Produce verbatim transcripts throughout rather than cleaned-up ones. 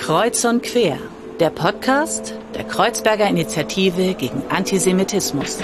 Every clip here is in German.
Kreuz und Quer, der Podcast der Kreuzberger Initiative gegen Antisemitismus.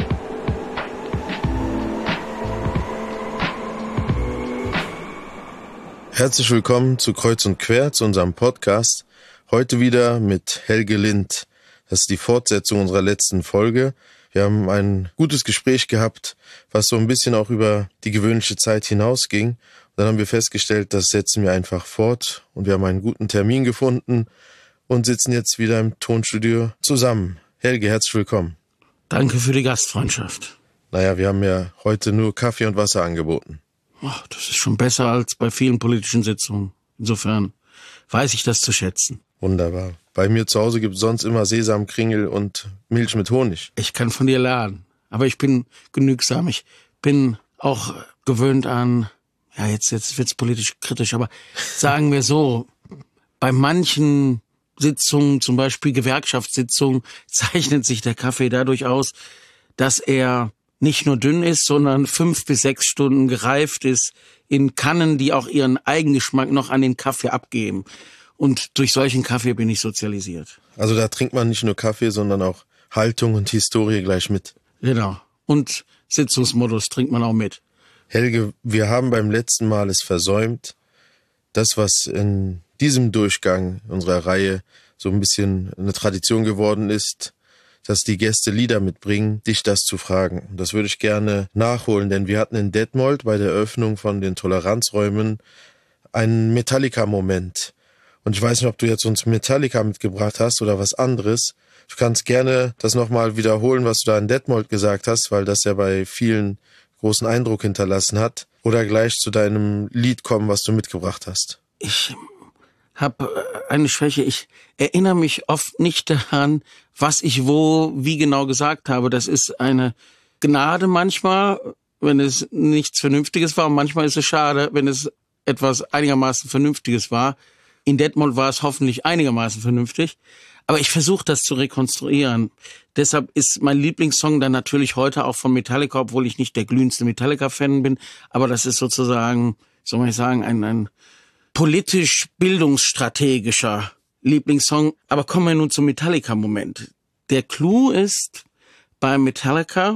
Herzlich willkommen zu Kreuz und Quer, zu unserem Podcast. Heute wieder mit Helge Lind. Das ist die Fortsetzung unserer letzten Folge. Wir haben ein gutes Gespräch gehabt, was so ein bisschen auch über die gewöhnliche Zeit hinausging. Dann haben wir festgestellt, das setzen wir einfach fort und wir haben einen guten Termin gefunden und sitzen jetzt wieder im Tonstudio zusammen. Helge, herzlich willkommen. Danke für die Gastfreundschaft. Naja, wir haben ja heute nur Kaffee und Wasser angeboten. Oh, das ist schon besser als bei vielen politischen Sitzungen. Insofern weiß ich das zu schätzen. Wunderbar. Bei mir zu Hause gibt es sonst immer Sesamkringel und Milch mit Honig. Ich kann von dir lernen, aber ich bin genügsam. Ich bin auch gewöhnt an, ja jetzt, jetzt wird's politisch kritisch, aber sagen wir so, bei manchen Sitzungen, zum Beispiel Gewerkschaftssitzungen, zeichnet sich der Kaffee dadurch aus, dass er nicht nur dünn ist, sondern fünf bis sechs Stunden gereift ist in Kannen, die auch ihren Eigengeschmack noch an den Kaffee abgeben. Und durch solchen Kaffee bin ich sozialisiert. Also da trinkt man nicht nur Kaffee, sondern auch Haltung und Historie gleich mit. Genau. Und Sitzungsmodus trinkt man auch mit. Helge, wir haben beim letzten Mal es versäumt, das, was in diesem Durchgang unserer Reihe so ein bisschen eine Tradition geworden ist, dass die Gäste Lieder mitbringen, dich das zu fragen. Das würde ich gerne nachholen, denn wir hatten in Detmold bei der Eröffnung von den Toleranzräumen einen Metallica-Moment. Und ich weiß nicht, ob du jetzt uns Metallica mitgebracht hast oder was anderes. Du kannst gerne das nochmal wiederholen, was du da in Detmold gesagt hast, weil das ja bei vielen großen Eindruck hinterlassen hat. Oder gleich zu deinem Lied kommen, was du mitgebracht hast. Ich habe eine Schwäche. Ich erinnere mich oft nicht daran, was ich wo, wie genau gesagt habe. Das ist eine Gnade manchmal, wenn es nichts Vernünftiges war. Und manchmal ist es schade, wenn es etwas einigermaßen Vernünftiges war. In Detmold war es hoffentlich einigermaßen vernünftig. Aber ich versuche das zu rekonstruieren. Deshalb ist mein Lieblingssong dann natürlich heute auch von Metallica, obwohl ich nicht der glühendste Metallica-Fan bin. Aber das ist sozusagen, soll man sagen, ein, ein politisch bildungsstrategischer Lieblingssong. Aber kommen wir nun zum Metallica-Moment. Der Clou ist bei Metallica,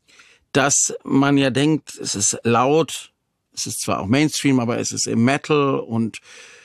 dass man ja denkt, es ist laut, es ist zwar auch Mainstream, aber es ist im Metal und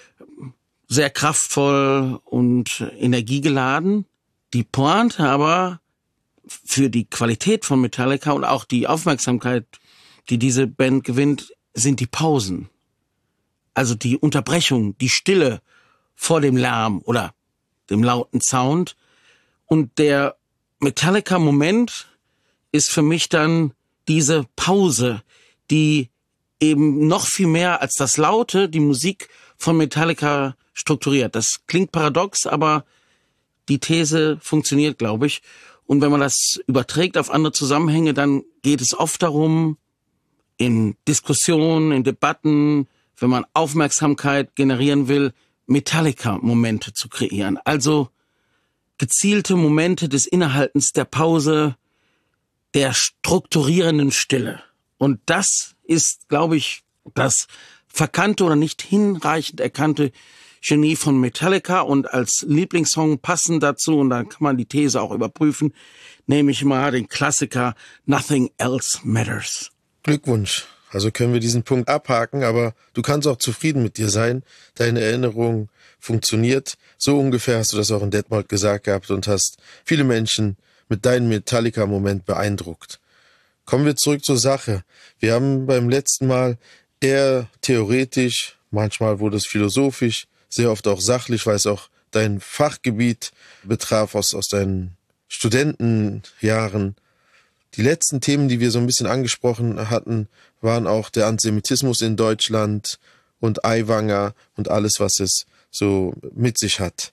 sehr kraftvoll und energiegeladen. Die Pointe aber für die Qualität von Metallica und auch die Aufmerksamkeit, die diese Band gewinnt, sind die Pausen. Also die Unterbrechung, die Stille vor dem Lärm oder dem lauten Sound. Und der Metallica-Moment ist für mich dann diese Pause, die eben noch viel mehr als das Laute die Musik von Metallica strukturiert. Das klingt paradox, aber die These funktioniert, glaube ich. Und wenn man das überträgt auf andere Zusammenhänge, dann geht es oft darum, in Diskussionen, in Debatten, wenn man Aufmerksamkeit generieren will, Metallica-Momente zu kreieren. Also gezielte Momente des Innehaltens, der Pause, der strukturierenden Stille. Und das ist, glaube ich, das verkannte oder nicht hinreichend erkannte Genie von Metallica und als Lieblingssong passend dazu, und dann kann man die These auch überprüfen, nehme ich mal den Klassiker Nothing Else Matters. Glückwunsch. Also können wir diesen Punkt abhaken, aber du kannst auch zufrieden mit dir sein. Deine Erinnerung funktioniert. So ungefähr hast du das auch in Detmold gesagt gehabt und hast viele Menschen mit deinem Metallica-Moment beeindruckt. Kommen wir zurück zur Sache. Wir haben beim letzten Mal eher theoretisch, manchmal wurde es philosophisch, sehr oft auch sachlich, weil es auch dein Fachgebiet betraf aus, aus deinen Studentenjahren. Die letzten Themen, die wir so ein bisschen angesprochen hatten, waren auch der Antisemitismus in Deutschland und Aiwanger und alles, was es so mit sich hat.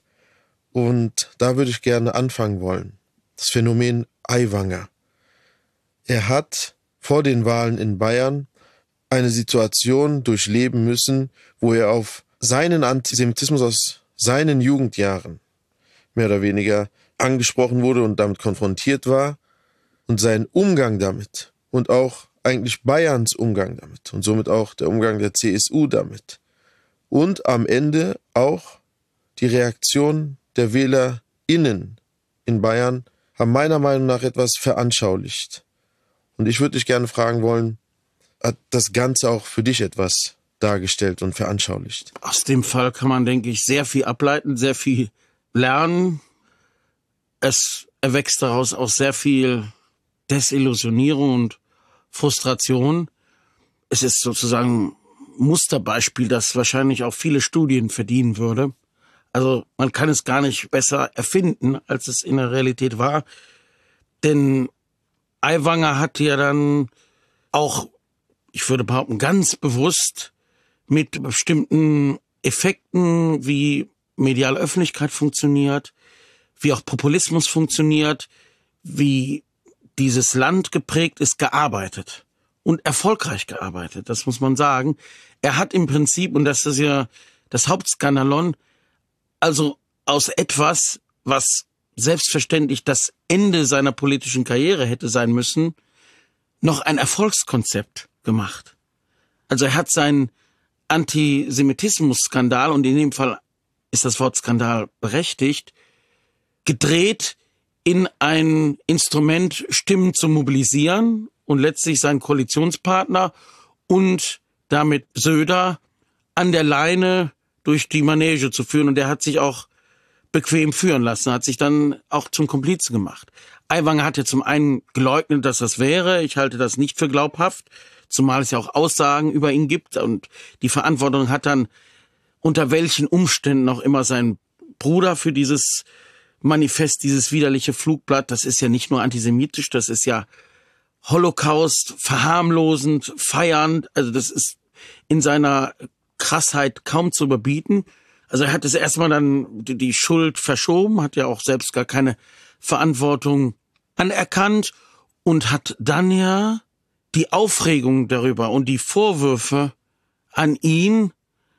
Und da würde ich gerne anfangen wollen. Das Phänomen Aiwanger. Er hat vor den Wahlen in Bayern eine Situation durchleben müssen, wo er auf seinen Antisemitismus aus seinen Jugendjahren mehr oder weniger angesprochen wurde und damit konfrontiert war und seinen Umgang damit und auch eigentlich Bayerns Umgang damit und somit auch der Umgang der C S U damit und am Ende auch die Reaktion der WählerInnen in Bayern haben meiner Meinung nach etwas veranschaulicht. Und ich würde dich gerne fragen wollen, hat das Ganze auch für dich etwas dargestellt und veranschaulicht? Aus dem Fall kann man, denke ich, sehr viel ableiten, sehr viel lernen. Es erwächst daraus auch sehr viel Desillusionierung und Frustration. Es ist sozusagen ein Musterbeispiel, das wahrscheinlich auch viele Studien verdienen würde. Also man kann es gar nicht besser erfinden, als es in der Realität war. Denn Aiwanger hat ja dann auch, ich würde behaupten, ganz bewusst mit bestimmten Effekten, wie mediale Öffentlichkeit funktioniert, wie auch Populismus funktioniert, wie dieses Land geprägt ist, gearbeitet. Und erfolgreich gearbeitet, das muss man sagen. Er hat im Prinzip, und das ist ja das Hauptskandalon, also aus etwas, was selbstverständlich das Ende seiner politischen Karriere hätte sein müssen, noch ein Erfolgskonzept gemacht. Also er hat seinen Antisemitismus-Skandal, und in dem Fall ist das Wort Skandal berechtigt, gedreht in ein Instrument, Stimmen zu mobilisieren und letztlich seinen Koalitionspartner und damit Söder an der Leine durch die Manege zu führen. Und er hat sich auch bequem führen lassen, hat sich dann auch zum Komplizen gemacht. Aiwanger hat ja zum einen geleugnet, dass das wäre. Ich halte das nicht für glaubhaft, zumal es ja auch Aussagen über ihn gibt. Und die Verantwortung hat dann unter welchen Umständen auch immer sein Bruder für dieses Manifest, dieses widerliche Flugblatt. Das ist ja nicht nur antisemitisch, das ist ja Holocaust, verharmlosend, feiernd. Also das ist in seiner Krassheit kaum zu überbieten. Also er hat es erstmal dann die Schuld verschoben, hat ja auch selbst gar keine Verantwortung anerkannt und hat dann ja die Aufregung darüber und die Vorwürfe an ihn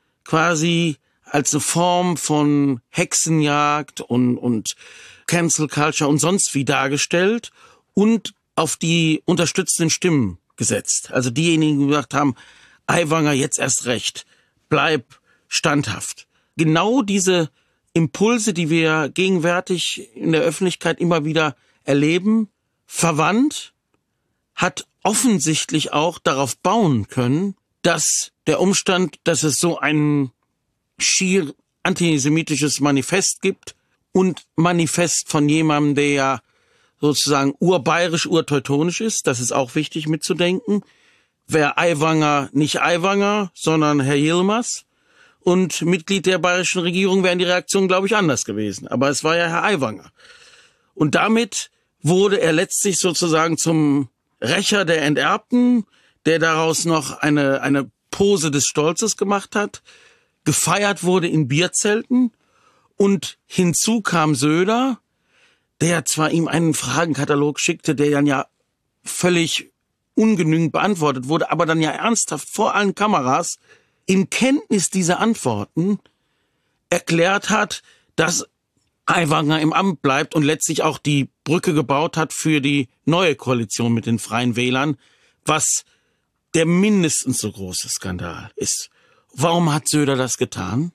quasi als eine Form von Hexenjagd und, und Cancel Culture und sonst wie dargestellt und auf die unterstützenden Stimmen gesetzt. Also diejenigen, die gesagt haben, Aiwanger, jetzt erst recht, bleib standhaft. Genau diese Impulse, die wir gegenwärtig in der Öffentlichkeit immer wieder erleben, verwandt, hat offensichtlich auch darauf bauen können, dass der Umstand, dass es so ein schier antisemitisches Manifest gibt und Manifest von jemandem, der ja sozusagen urbayerisch, urteutonisch ist, das ist auch wichtig mitzudenken, wäre Aiwanger nicht Aiwanger, sondern Herr Yilmaz und Mitglied der bayerischen Regierung, wären die Reaktionen, glaube ich, anders gewesen. Aber es war ja Herr Aiwanger. Und damit wurde er letztlich sozusagen zum Rächer der Enterbten, der daraus noch eine, eine Pose des Stolzes gemacht hat, gefeiert wurde in Bierzelten und hinzu kam Söder, der zwar ihm einen Fragenkatalog schickte, der dann ja völlig ungenügend beantwortet wurde, aber dann ja ernsthaft vor allen Kameras in Kenntnis dieser Antworten erklärt hat, dass Aiwanger im Amt bleibt und letztlich auch die Brücke gebaut hat für die neue Koalition mit den Freien Wählern, was der mindestens so große Skandal ist. Warum hat Söder das getan?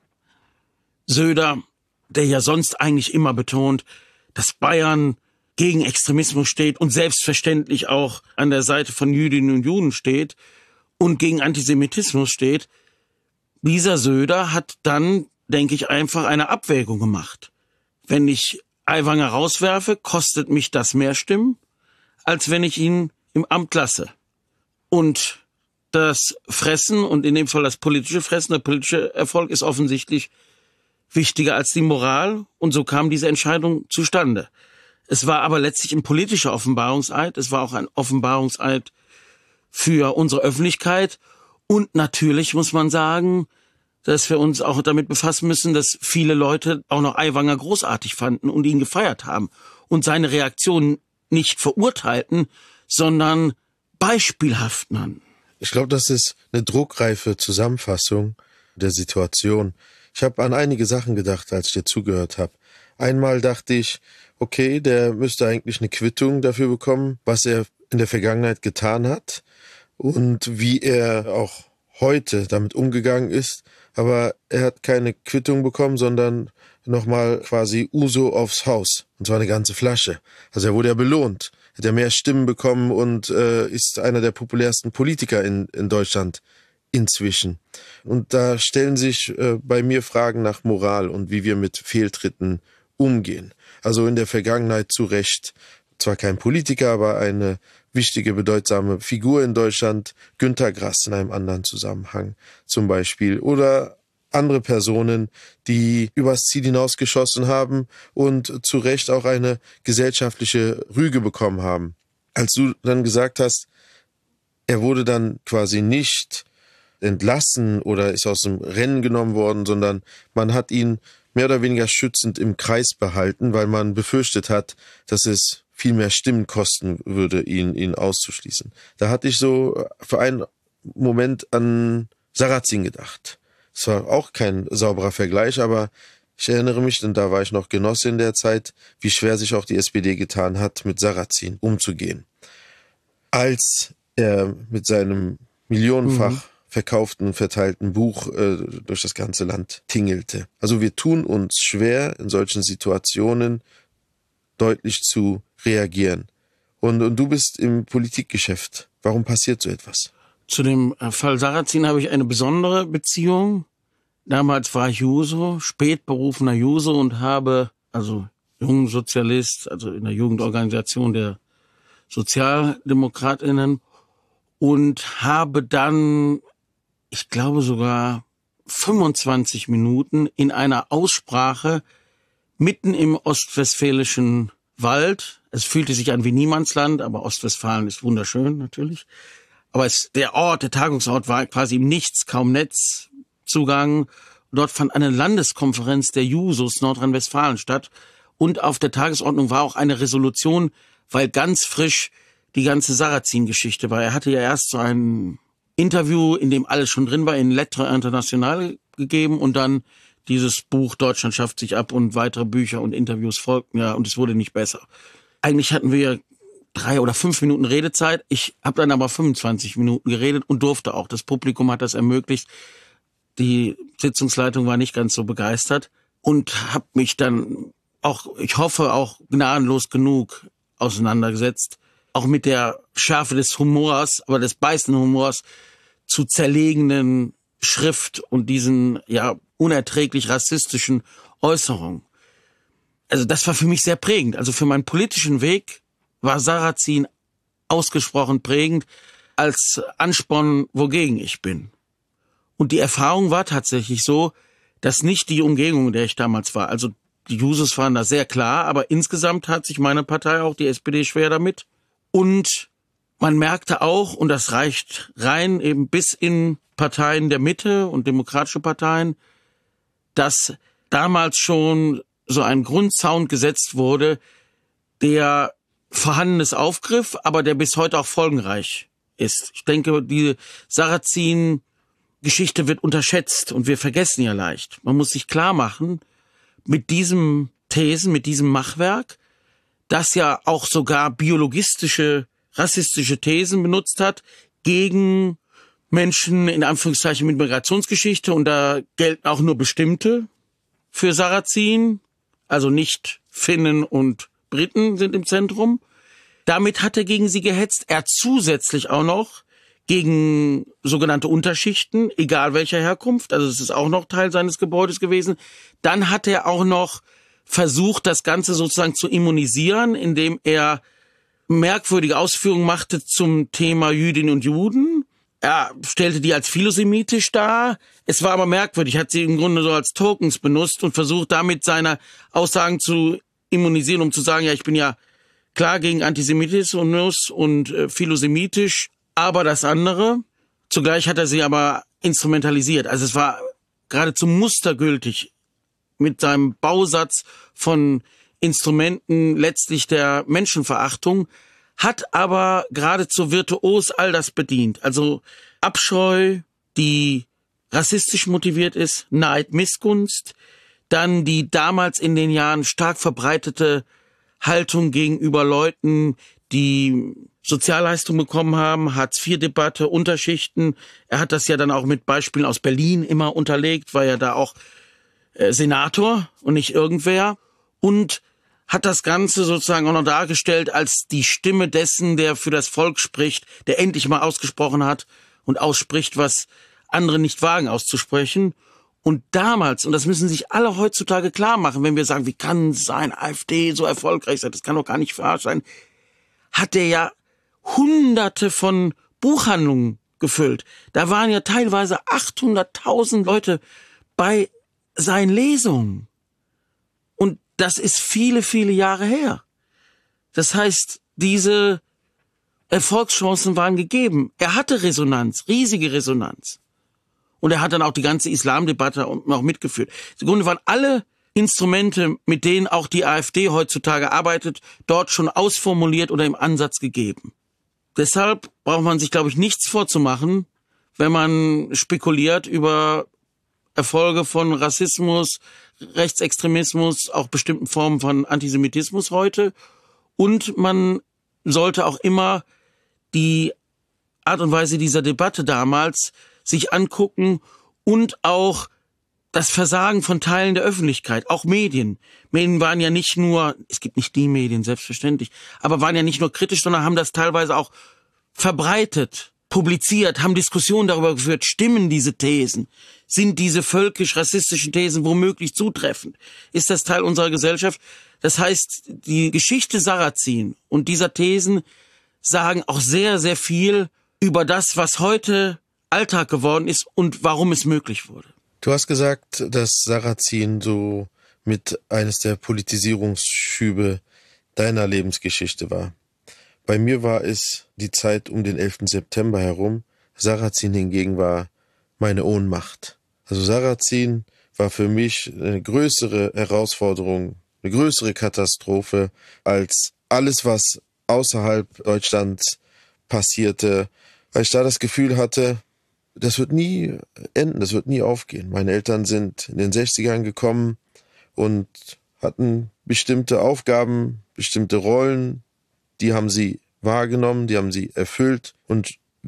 Söder, der ja sonst eigentlich immer betont, dass Bayern gegen Extremismus steht und selbstverständlich auch an der Seite von Jüdinnen und Juden steht und gegen Antisemitismus steht, dieser Söder hat dann, denke ich, einfach eine Abwägung gemacht. Wenn ich Aiwanger rauswerfe, kostet mich das mehr Stimmen, als wenn ich ihn im Amt lasse. Und das Fressen, und in dem Fall das politische Fressen, der politische Erfolg ist offensichtlich wichtiger als die Moral, und so kam diese Entscheidung zustande. Es war aber letztlich ein politischer Offenbarungseid, es war auch ein Offenbarungseid für unsere Öffentlichkeit, und natürlich muss man sagen, dass wir uns auch damit befassen müssen, dass viele Leute auch noch Aiwanger großartig fanden und ihn gefeiert haben und seine Reaktion nicht verurteilten, sondern beispielhaft nannten. Ich glaube, das ist eine druckreife Zusammenfassung der Situation. Ich habe an einige Sachen gedacht, als ich dir zugehört habe. Einmal dachte ich, okay, der müsste eigentlich eine Quittung dafür bekommen, was er in der Vergangenheit getan hat und wie er auch heute damit umgegangen ist. aber er hat keine Quittung bekommen, sondern nochmal quasi Uso aufs Haus. Und zwar eine ganze Flasche. Also er wurde ja belohnt. Hat ja mehr Stimmen bekommen und äh, ist einer der populärsten Politiker in, in Deutschland inzwischen. Und da stellen sich äh, bei mir Fragen nach Moral und wie wir mit Fehltritten umgehen. Also in der Vergangenheit zu Recht, zwar kein Politiker, aber eine wichtige, bedeutsame Figur in Deutschland, Günter Grass in einem anderen Zusammenhang zum Beispiel. Oder andere Personen, die übers Ziel hinausgeschossen haben und zu Recht auch eine gesellschaftliche Rüge bekommen haben. Als du dann gesagt hast, er wurde dann quasi nicht entlassen oder ist aus dem Rennen genommen worden, sondern man hat ihn mehr oder weniger schützend im Kreis behalten, weil man befürchtet hat, dass es viel mehr Stimmen kosten würde, ihn, ihn auszuschließen. Da hatte ich so für einen Moment an Sarrazin gedacht. Es war auch kein sauberer Vergleich, aber ich erinnere mich, denn da war ich noch Genosse in der Zeit, wie schwer sich auch die S P D getan hat, mit Sarrazin umzugehen. Als er mit seinem millionenfach mhm. verkauften, verteilten Buch äh, durch das ganze Land tingelte. Also wir tun uns schwer, in solchen Situationen deutlich zu reagieren. Und, und du bist im Politikgeschäft. Warum passiert so etwas? Zu dem Fall Sarrazin habe ich eine besondere Beziehung. Damals war ich Juso, spätberufener Juso und habe, also Jungsozialist, also in der Jugendorganisation der SozialdemokratInnen, und habe dann, ich glaube sogar fünfundzwanzig Minuten in einer Aussprache mitten im ostwestfälischen Wald. Es fühlte sich an wie Niemandsland, aber Ostwestfalen ist wunderschön natürlich. Aber es, der Ort, der Tagungsort war quasi im Nichts, kaum Netzzugang. Dort fand eine Landeskonferenz der Jusos Nordrhein-Westfalen statt. Und auf der Tagesordnung war auch eine Resolution, weil ganz frisch die ganze Sarrazin-Geschichte war. Er hatte ja erst so ein Interview, in dem alles schon drin war, in Lettres Internationales gegeben und dann dieses Buch Deutschland schafft sich ab und weitere Bücher und Interviews folgten, ja, und es wurde nicht besser. Eigentlich hatten wir drei oder fünf Minuten Redezeit. Ich habe dann aber fünfundzwanzig Minuten geredet und durfte auch. Das Publikum hat das ermöglicht. Die Sitzungsleitung war nicht ganz so begeistert und habe mich dann auch, ich hoffe, auch gnadenlos genug auseinandergesetzt. Auch mit der Schärfe des Humors, aber des beißenden Humors zu zerlegenen Schrift und diesen, ja, unerträglich rassistischen Äußerungen. Also das war für mich sehr prägend. Also für meinen politischen Weg war Sarrazin ausgesprochen prägend als Ansporn, wogegen ich bin. Und die Erfahrung war tatsächlich so, dass nicht die Umgebung, in der ich damals war, also die Jusos waren da sehr klar, aber insgesamt hat sich meine Partei, auch die S P D, schwer damit. Und man merkte auch, und das reicht rein eben bis in Parteien der Mitte und demokratische Parteien, dass damals schon so ein Grundsound gesetzt wurde, der Vorhandenes aufgriff, aber der bis heute auch folgenreich ist. Ich denke, die Sarrazin-Geschichte wird unterschätzt und wir vergessen ja leicht. Man muss sich klar machen, mit diesem Thesen, mit diesem Machwerk, das ja auch sogar biologistische, rassistische Thesen benutzt hat, gegen Menschen in Anführungszeichen mit Migrationsgeschichte, und da gelten auch nur bestimmte für Sarrazin, also nicht Finnen und Briten sind im Zentrum. Damit hat er gegen sie gehetzt. Er hat zusätzlich auch noch gegen sogenannte Unterschichten, egal welcher Herkunft, also es ist auch noch Teil seines Gebäudes gewesen. Dann hat er auch noch versucht, das Ganze sozusagen zu immunisieren, indem er merkwürdige Ausführungen machte zum Thema Jüdinnen und Juden. Er stellte die als philosemitisch dar. Es war aber merkwürdig, hat sie im Grunde so als Tokens benutzt und versucht damit seine Aussagen zu immunisieren, um zu sagen, ja, ich bin ja klar gegen Antisemitismus und äh, philosemitisch, aber das andere. Zugleich hat er sie aber instrumentalisiert. Also es war geradezu mustergültig mit seinem Bausatz von Instrumenten letztlich der Menschenverachtung, hat aber geradezu virtuos all das bedient. Also Abscheu, die rassistisch motiviert ist, Neid, Missgunst, dann die damals in den Jahren stark verbreitete Haltung gegenüber Leuten, die Sozialleistung bekommen haben, Hartz-vier-Debatte, Unterschichten. Er hat das ja dann auch mit Beispielen aus Berlin immer unterlegt, war ja da auch äh, Senator und nicht irgendwer. Und hat das Ganze sozusagen auch noch dargestellt als die Stimme dessen, der für das Volk spricht, der endlich mal ausgesprochen hat und ausspricht, was andere nicht wagen auszusprechen. Und damals, und das müssen sich alle heutzutage klar machen, wenn wir sagen, wie kann es sein, AfD so erfolgreich sein, das kann doch gar nicht verarscht sein, hat der ja Hunderte von Buchhandlungen gefüllt. Da waren ja teilweise achthunderttausend Leute bei seinen Lesungen. Und das ist viele, viele Jahre her. Das heißt, diese Erfolgschancen waren gegeben. Er hatte Resonanz, riesige Resonanz. Und er hat dann auch die ganze Islamdebatte noch mitgeführt. Im Grunde waren alle Instrumente, mit denen auch die AfD heutzutage arbeitet, dort schon ausformuliert oder im Ansatz gegeben. Deshalb braucht man sich, glaube ich, nichts vorzumachen, wenn man spekuliert über Erfolge von Rassismus, Rechtsextremismus, auch bestimmten Formen von Antisemitismus heute. Und man sollte auch immer die Art und Weise dieser Debatte damals sich angucken und auch das Versagen von Teilen der Öffentlichkeit, auch Medien. Medien waren ja nicht nur, es gibt nicht die Medien, selbstverständlich, aber waren ja nicht nur kritisch, sondern haben das teilweise auch verbreitet, publiziert, haben Diskussionen darüber geführt, stimmen diese Thesen? Sind diese völkisch-rassistischen Thesen womöglich zutreffend? Ist das Teil unserer Gesellschaft? Das heißt, die Geschichte Sarrazin und dieser Thesen sagen auch sehr, sehr viel über das, was heute Alltag geworden ist und warum es möglich wurde. Du hast gesagt, dass Sarrazin so mit eines der Politisierungsschübe deiner Lebensgeschichte war. Bei mir war es die Zeit um den elften September herum. Sarrazin hingegen war meine Ohnmacht. Also Sarrazin war für mich eine größere Herausforderung, eine größere Katastrophe als alles, was außerhalb Deutschlands passierte, weil ich da das Gefühl hatte, das wird nie enden, das wird nie aufgehen. Meine Eltern sind in den sechzigern gekommen und hatten bestimmte Aufgaben, bestimmte Rollen, die haben sie wahrgenommen, die haben sie erfüllt. Und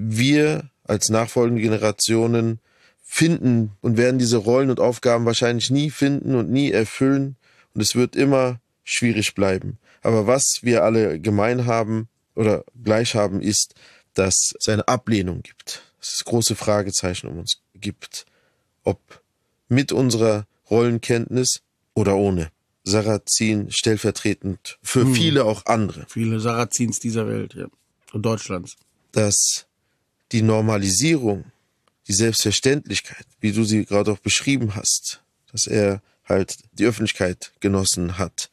wir als nachfolgende Generationen finden und werden diese Rollen und Aufgaben wahrscheinlich nie finden und nie erfüllen. Und es wird immer schwierig bleiben. Aber was wir alle gemein haben oder gleich haben, ist, dass es eine Ablehnung gibt. Dass es große Fragezeichen um uns gibt. Ob mit unserer Rollenkenntnis oder ohne. Sarrazin stellvertretend für hm. viele auch andere. Viele Sarrazins dieser Welt, ja. Und Deutschlands. Dass die Normalisierung, die Selbstverständlichkeit, wie du sie gerade auch beschrieben hast, dass er halt die Öffentlichkeit genossen hat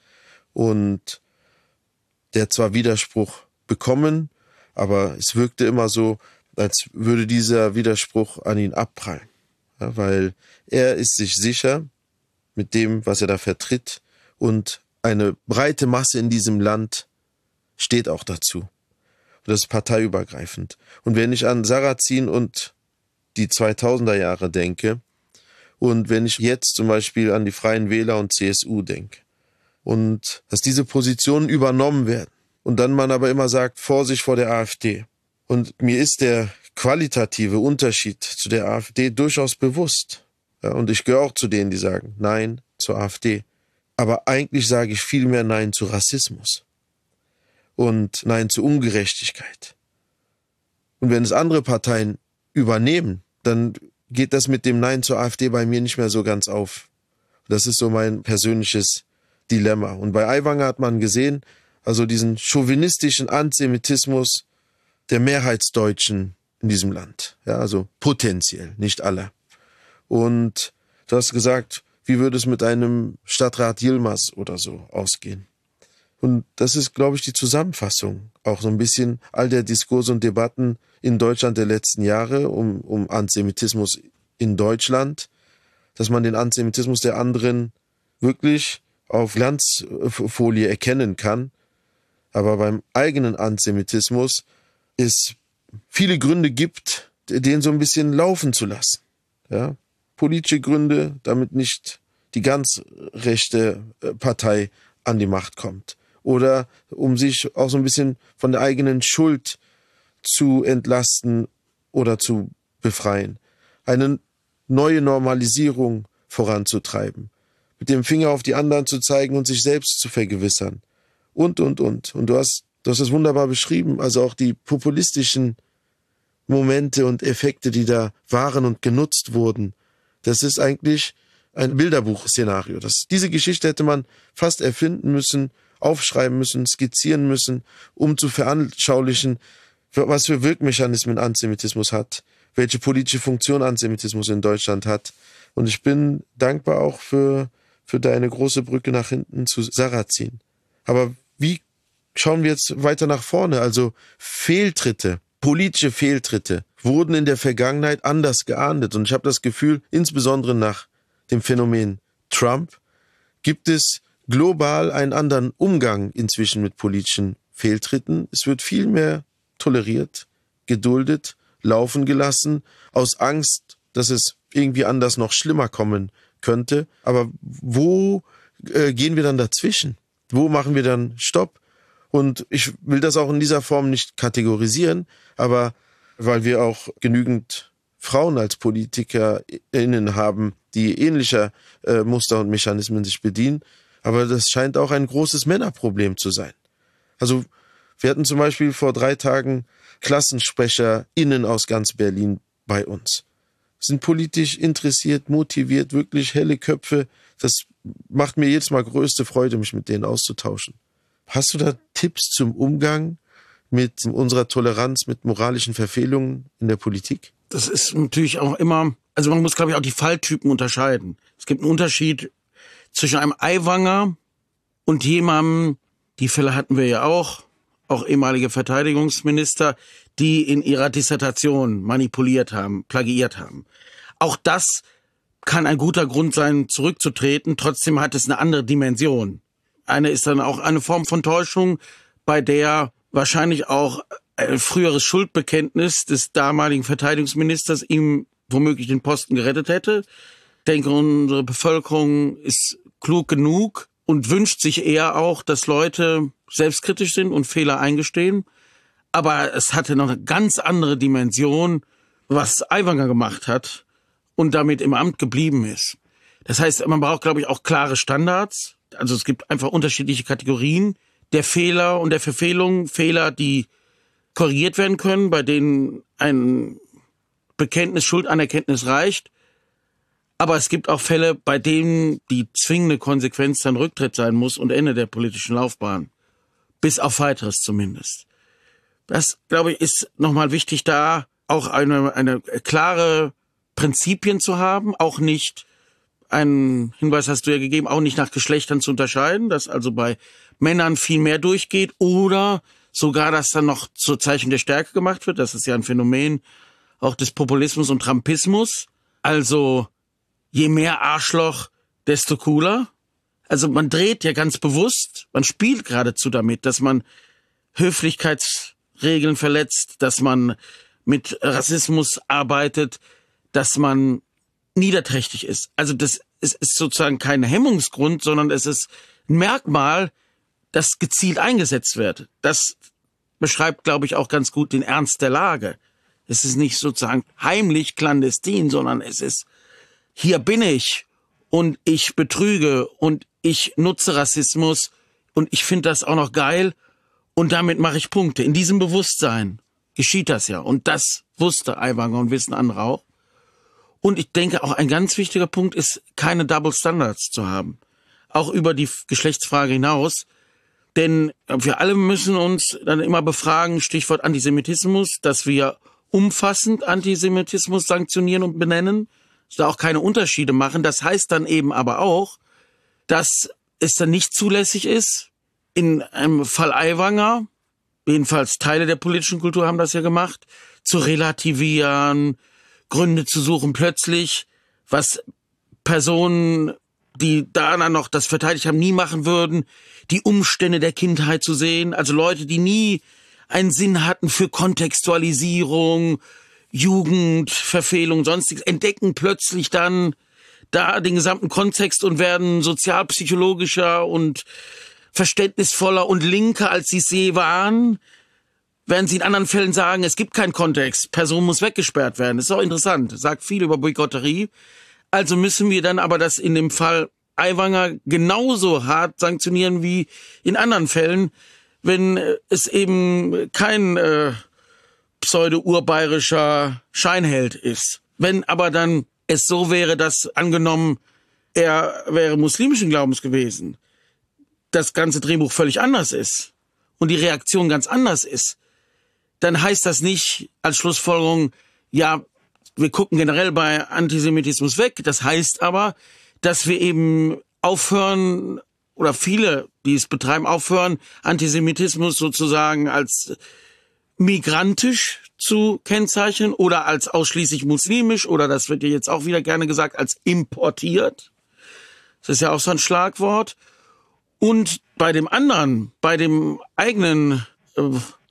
und der zwar Widerspruch bekommen, aber es wirkte immer so, als würde dieser Widerspruch an ihn abprallen. Ja, weil er ist sich sicher mit dem, was er da vertritt, und eine breite Masse in diesem Land steht auch dazu. Und das ist parteiübergreifend. Und wenn ich an Sarrazin und die zweitausender Jahre denke und wenn ich jetzt zum Beispiel an die Freien Wähler und C S U denke und dass diese Positionen übernommen werden und dann man aber immer sagt, Vorsicht vor der AfD. Und mir ist der qualitative Unterschied zu der AfD durchaus bewusst. Ja, und ich gehöre auch zu denen, die sagen Nein zur AfD. Aber eigentlich sage ich viel mehr Nein zu Rassismus und Nein zu Ungerechtigkeit. Und wenn es andere Parteien übernehmen, dann geht das mit dem Nein zur AfD bei mir nicht mehr so ganz auf. Das ist so mein persönliches Dilemma. Und bei Aiwanger hat man gesehen, also diesen chauvinistischen Antisemitismus der Mehrheitsdeutschen in diesem Land. Ja, also potenziell, nicht aller. Und du hast gesagt, wie würde es mit einem Stadtrat Yilmaz oder so ausgehen? Und das ist, glaube ich, die Zusammenfassung. Auch so ein bisschen all der Diskurse und Debatten in Deutschland der letzten Jahre um, um Antisemitismus in Deutschland, dass man den Antisemitismus der anderen wirklich auf Glanzfolie erkennen kann. Aber beim eigenen Antisemitismus es viele Gründe gibt, den so ein bisschen laufen zu lassen. Ja? Politische Gründe, damit nicht die ganz rechte Partei an die Macht kommt. oder um sich auch so ein bisschen von der eigenen Schuld zu entlasten oder zu befreien. Eine neue Normalisierung voranzutreiben, mit dem Finger auf die anderen zu zeigen und sich selbst zu vergewissern. Und, und, und. Und du hast, du hast es wunderbar beschrieben, also auch die populistischen Momente und Effekte, die da waren und genutzt wurden. Das ist eigentlich ein Bilderbuch-Szenario. Das, diese Geschichte hätte man fast erfinden müssen, aufschreiben müssen, skizzieren müssen, um zu veranschaulichen, was für Wirkmechanismen Antisemitismus hat, welche politische Funktion Antisemitismus in Deutschland hat. Und ich bin dankbar auch für, für deine große Brücke nach hinten zu Sarrazin. Aber wie schauen wir jetzt weiter nach vorne? Also Fehltritte, politische Fehltritte wurden in der Vergangenheit anders geahndet. Und ich habe das Gefühl, insbesondere nach dem Phänomen Trump, gibt es global einen anderen Umgang inzwischen mit politischen Fehltritten. Es wird viel mehr toleriert, geduldet, laufen gelassen, aus Angst, dass es irgendwie anders noch schlimmer kommen könnte. Aber wo äh, gehen wir dann dazwischen? Wo machen wir dann Stopp? Und ich will das auch in dieser Form nicht kategorisieren, aber weil wir auch genügend Frauen als PolitikerInnen haben, die ähnlicher äh, Muster und Mechanismen sich bedienen, aber das scheint auch ein großes Männerproblem zu sein. Also wir hatten zum Beispiel vor drei Tagen KlassensprecherInnen aus ganz Berlin bei uns. Sind politisch interessiert, motiviert, wirklich helle Köpfe. Das macht mir jedes Mal größte Freude, mich mit denen auszutauschen. Hast du da Tipps zum Umgang mit unserer Toleranz, mit moralischen Verfehlungen in der Politik? Das ist natürlich auch immer, also man muss, glaube ich, auch die Falltypen unterscheiden. Es gibt einen Unterschied zwischen einem Aiwanger und jemandem, die Fälle hatten wir ja auch, auch ehemalige Verteidigungsminister, die in ihrer Dissertation manipuliert haben, plagiiert haben. Auch das kann ein guter Grund sein, zurückzutreten. Trotzdem hat es eine andere Dimension. Eine ist dann auch eine Form von Täuschung, bei der wahrscheinlich auch ein früheres Schuldbekenntnis des damaligen Verteidigungsministers ihm womöglich den Posten gerettet hätte. Ich denke, unsere Bevölkerung ist klug genug und wünscht sich eher auch, dass Leute selbstkritisch sind und Fehler eingestehen. Aber es hatte noch eine ganz andere Dimension, was Aiwanger gemacht hat und damit im Amt geblieben ist. Das heißt, man braucht, glaube ich, auch klare Standards. Also es gibt einfach unterschiedliche Kategorien der Fehler und der Verfehlungen. Fehler, die korrigiert werden können, bei denen ein Bekenntnis, Schuldanerkenntnis reicht. Aber es gibt auch Fälle, bei denen die zwingende Konsequenz dann Rücktritt sein muss und Ende der politischen Laufbahn. Bis auf Weiteres zumindest. Das, glaube ich, ist nochmal wichtig, da auch eine, eine klare Prinzipien zu haben, auch nicht, einen Hinweis hast du ja gegeben, auch nicht nach Geschlechtern zu unterscheiden, dass also bei Männern viel mehr durchgeht oder sogar, dass dann noch zur Zeichen der Stärke gemacht wird. Das ist ja ein Phänomen auch des Populismus und Trumpismus. Also je mehr Arschloch, desto cooler. Also man dreht ja ganz bewusst, man spielt geradezu damit, dass man Höflichkeitsregeln verletzt, dass man mit Rassismus arbeitet, dass man niederträchtig ist. Also das ist, ist sozusagen kein Hemmungsgrund, sondern es ist ein Merkmal, das gezielt eingesetzt wird. Das beschreibt, glaube ich, auch ganz gut den Ernst der Lage. Es ist nicht sozusagen heimlich, clandestin, sondern es ist, hier bin ich und ich betrüge und ich nutze Rassismus und ich finde das auch noch geil und damit mache ich Punkte. In diesem Bewusstsein geschieht das ja. Und das wusste Aiwanger und wissen andere auch. Und ich denke, auch ein ganz wichtiger Punkt ist, keine Double Standards zu haben. Auch über die Geschlechtsfrage hinaus. Denn wir alle müssen uns dann immer befragen, Stichwort Antisemitismus, dass wir umfassend Antisemitismus sanktionieren und benennen, dass da auch keine Unterschiede machen. Das heißt dann eben aber auch, dass es dann nicht zulässig ist, in einem Fall Aiwanger, jedenfalls Teile der politischen Kultur haben das ja gemacht, zu relativieren, Gründe zu suchen plötzlich, was Personen, die da dann noch das verteidigt haben, nie machen würden, die Umstände der Kindheit zu sehen, also Leute, die nie einen Sinn hatten für Kontextualisierung, Jugend, Verfehlung, sonstiges, entdecken plötzlich dann da den gesamten Kontext und werden sozialpsychologischer und verständnisvoller und linker, als sie es je waren. Während sie in anderen Fällen sagen, es gibt keinen Kontext, Person muss weggesperrt werden. Das ist auch interessant, sagt viel über Boykotterie. Also müssen wir dann aber das in dem Fall Aiwanger genauso hart sanktionieren wie in anderen Fällen, wenn es eben kein äh, pseudo-urbayerischer Scheinheld ist. Wenn aber dann es so wäre, dass angenommen, er wäre muslimischen Glaubens gewesen, das ganze Drehbuch völlig anders ist und die Reaktion ganz anders ist, dann heißt das nicht als Schlussfolgerung, ja, wir gucken generell bei Antisemitismus weg. Das heißt aber, dass wir eben aufhören, oder viele, die es betreiben, aufhören, Antisemitismus sozusagen als migrantisch zu kennzeichnen oder als ausschließlich muslimisch oder, das wird ja jetzt auch wieder gerne gesagt, als importiert. Das ist ja auch so ein Schlagwort. Und bei dem anderen, bei dem eigenen äh,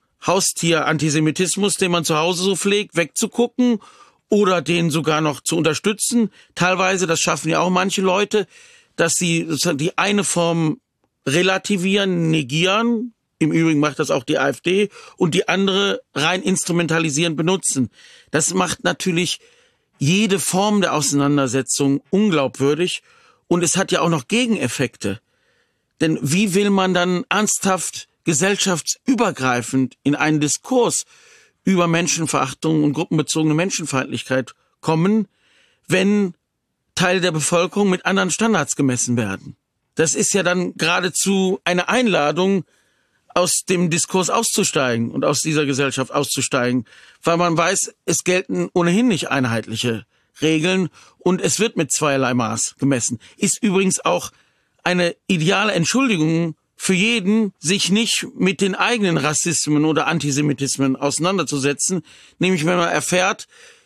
Haustier-Antisemitismus, den man zu Hause so pflegt, wegzugucken oder den sogar noch zu unterstützen. Teilweise, das schaffen ja auch manche Leute, dass sie die eine Form relativieren, negieren. Im Übrigen macht das auch die AfD. Und die andere rein instrumentalisieren, benutzen. Das macht natürlich jede Form der Auseinandersetzung unglaubwürdig. Und es hat ja auch noch Gegeneffekte. Denn wie will man dann ernsthaft gesellschaftsübergreifend in einen Diskurs über Menschenverachtung und gruppenbezogene Menschenfeindlichkeit kommen, wenn Teile der Bevölkerung mit anderen Standards gemessen werden? Das ist ja dann geradezu eine Einladung, aus dem Diskurs auszusteigen und aus dieser Gesellschaft auszusteigen, weil man weiß, es gelten ohnehin nicht einheitliche Regeln und es wird mit zweierlei Maß gemessen. Ist übrigens auch eine ideale Entschuldigung für jeden, sich nicht mit den eigenen Rassismen oder Antisemitismen auseinanderzusetzen. Nämlich, wenn man erfährt,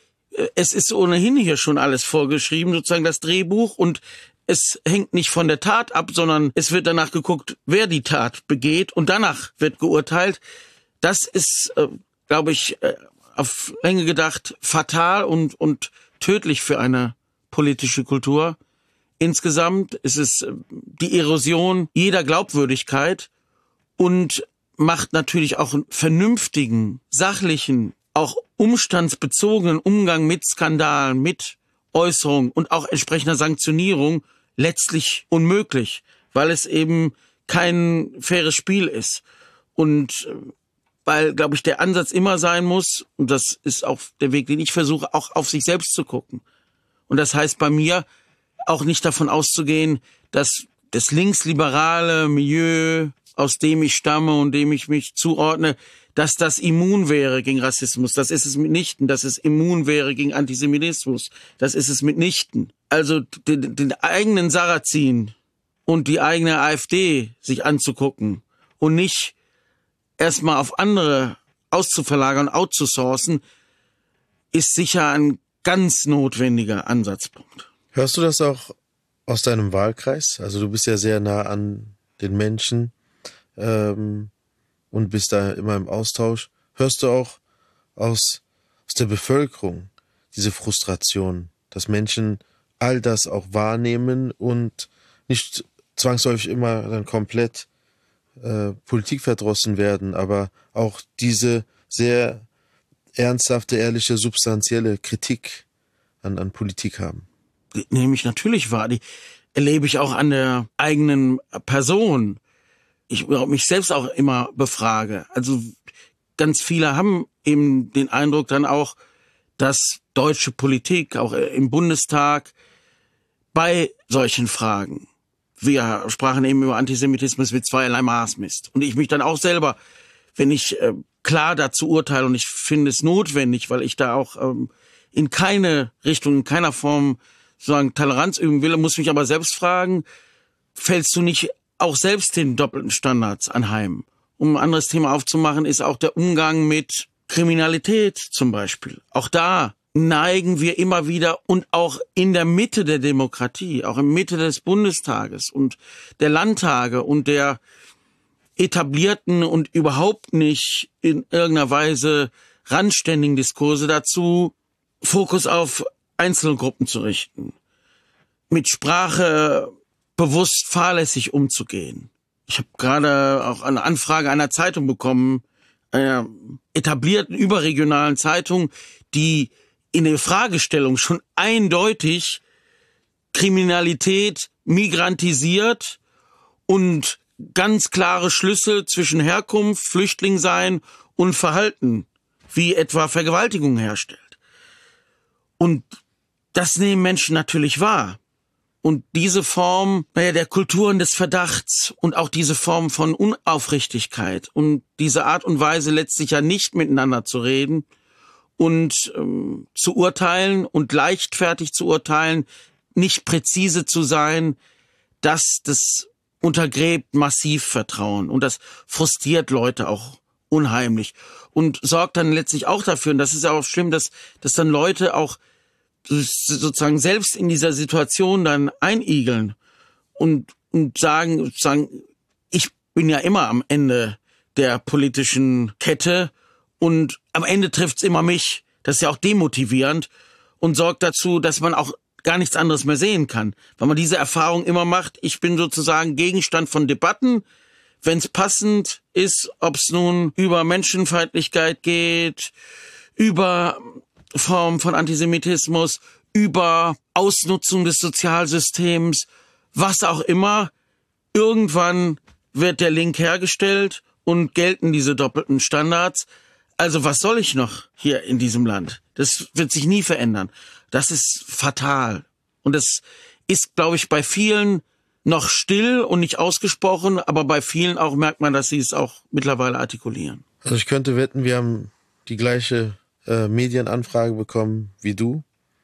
es ist ohnehin hier schon alles vorgeschrieben, sozusagen das Drehbuch, und es hängt nicht von der Tat ab, sondern es wird danach geguckt, wer die Tat begeht, und danach wird geurteilt. Das ist, äh, glaube ich, äh, auf Länge gedacht fatal und, und tödlich für eine politische Kultur. Insgesamt ist es die Erosion jeder Glaubwürdigkeit und macht natürlich auch einen vernünftigen, sachlichen, auch umstandsbezogenen Umgang mit Skandalen, mit Äußerungen und auch entsprechender Sanktionierung letztlich unmöglich, weil es eben kein faires Spiel ist. Und weil, glaube ich, der Ansatz immer sein muss, und das ist auch der Weg, den ich versuche, auch auf sich selbst zu gucken. Und das heißt bei mir, auch nicht davon auszugehen, dass das linksliberale Milieu, aus dem ich stamme und dem ich mich zuordne, dass das immun wäre gegen Rassismus. Das ist es mitnichten. Dass es immun wäre gegen Antisemitismus. Das ist es mitnichten. Also den, den eigenen Sarrazin und die eigene AfD sich anzugucken und nicht erstmal auf andere auszuverlagern, outzusourcen, ist sicher ein ganz notwendiger Ansatzpunkt. Hörst du das auch aus deinem Wahlkreis? Also du bist ja sehr nah an den Menschen ähm, und bist da immer im Austausch. Hörst du auch aus, aus der Bevölkerung diese Frustration, dass Menschen all das auch wahrnehmen und nicht zwangsläufig immer dann komplett äh, politikverdrossen werden, aber auch diese sehr ernsthafte, ehrliche, substanzielle Kritik an, an Politik haben? Nehme ich natürlich wahr. Die erlebe ich auch an der eigenen Person. Ich mich selbst auch immer befrage. Also ganz viele haben eben den Eindruck dann auch, dass deutsche Politik, auch im Bundestag, bei solchen Fragen, wir sprachen eben über Antisemitismus, mit zweierlei Maß misst. Und ich mich dann auch selber, wenn ich äh, klar dazu urteile, und ich finde es notwendig, weil ich da auch ähm, in keine Richtung, in keiner Form sozusagen Toleranz üben will, muss mich aber selbst fragen, fällst du nicht auch selbst den doppelten Standards anheim? Um ein anderes Thema aufzumachen, ist auch der Umgang mit Kriminalität zum Beispiel. Auch da neigen wir immer wieder, und auch in der Mitte der Demokratie, auch in der Mitte des Bundestages und der Landtage und der etablierten und überhaupt nicht in irgendeiner Weise randständigen Diskurse dazu, Fokus auf Einzelgruppen zu richten, mit Sprache bewusst fahrlässig umzugehen. Ich habe gerade auch eine Anfrage einer Zeitung bekommen, einer etablierten überregionalen Zeitung, die in der Fragestellung schon eindeutig Kriminalität migrantisiert und ganz klare Schlüsse zwischen Herkunft, Flüchtling sein und Verhalten, wie etwa Vergewaltigung herstellt. Und das nehmen Menschen natürlich wahr. Und diese Form naja, der Kulturen des Verdachts und auch diese Form von Unaufrichtigkeit und diese Art und Weise letztlich ja nicht miteinander zu reden und ähm, zu urteilen und leichtfertig zu urteilen, nicht präzise zu sein, das, das untergräbt massiv Vertrauen und das frustriert Leute auch unheimlich und sorgt dann letztlich auch dafür, und das ist ja auch schlimm, dass, dass dann Leute auch sozusagen selbst in dieser Situation dann einigeln und, und sagen, sagen, ich bin ja immer am Ende der politischen Kette und am Ende trifft's immer mich. Das ist ja auch demotivierend und sorgt dazu, dass man auch gar nichts anderes mehr sehen kann. Weil man diese Erfahrung immer macht, ich bin sozusagen Gegenstand von Debatten, wenn es passend ist, ob es nun über Menschenfeindlichkeit geht, über Form von Antisemitismus, über Ausnutzung des Sozialsystems, was auch immer. Irgendwann wird der Link hergestellt und gelten diese doppelten Standards. Also was soll ich noch hier in diesem Land? Das wird sich nie verändern. Das ist fatal. Und das ist, glaube ich, bei vielen noch still und nicht ausgesprochen, aber bei vielen auch merkt man, dass sie es auch mittlerweile artikulieren. Also ich könnte wetten, wir haben die gleiche äh, Medienanfrage bekommen wie du.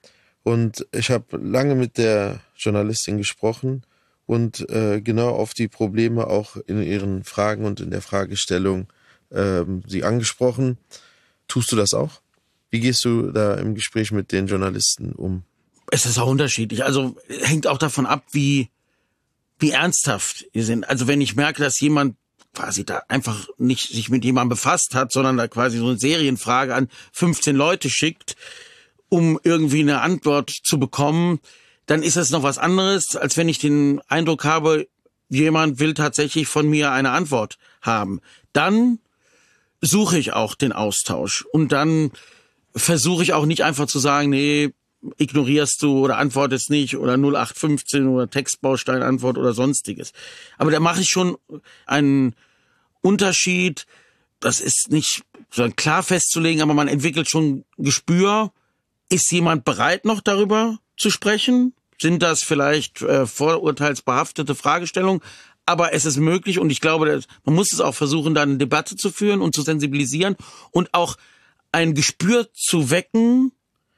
Und ich habe lange mit der Journalistin gesprochen und äh, genau auf die Probleme auch in ihren Fragen und in der Fragestellung äh, sie angesprochen. Tust du das auch? Wie gehst du da im Gespräch mit den Journalisten um? Es ist auch unterschiedlich. Also hängt auch davon ab, wie wie ernsthaft ihr sind. Also wenn ich merke, dass jemand quasi da einfach nicht sich mit jemandem befasst hat, sondern da quasi so eine Serienfrage an fünfzehn Leute schickt, um irgendwie eine Antwort zu bekommen, dann ist das noch was anderes, als wenn ich den Eindruck habe, jemand will tatsächlich von mir eine Antwort haben. Dann suche ich auch den Austausch und dann versuche ich auch nicht einfach zu sagen, nee, ignorierst du oder antwortest nicht oder null acht fünfzehn oder Textbausteinantwort oder sonstiges. Aber da mache ich schon einen Unterschied. Das ist nicht so klar festzulegen, aber man entwickelt schon Gespür. Ist jemand bereit, noch darüber zu sprechen? Sind das vielleicht äh, vorurteilsbehaftete Fragestellungen? Aber es ist möglich und ich glaube, man muss es auch versuchen, da eine Debatte zu führen und zu sensibilisieren und auch ein Gespür zu wecken,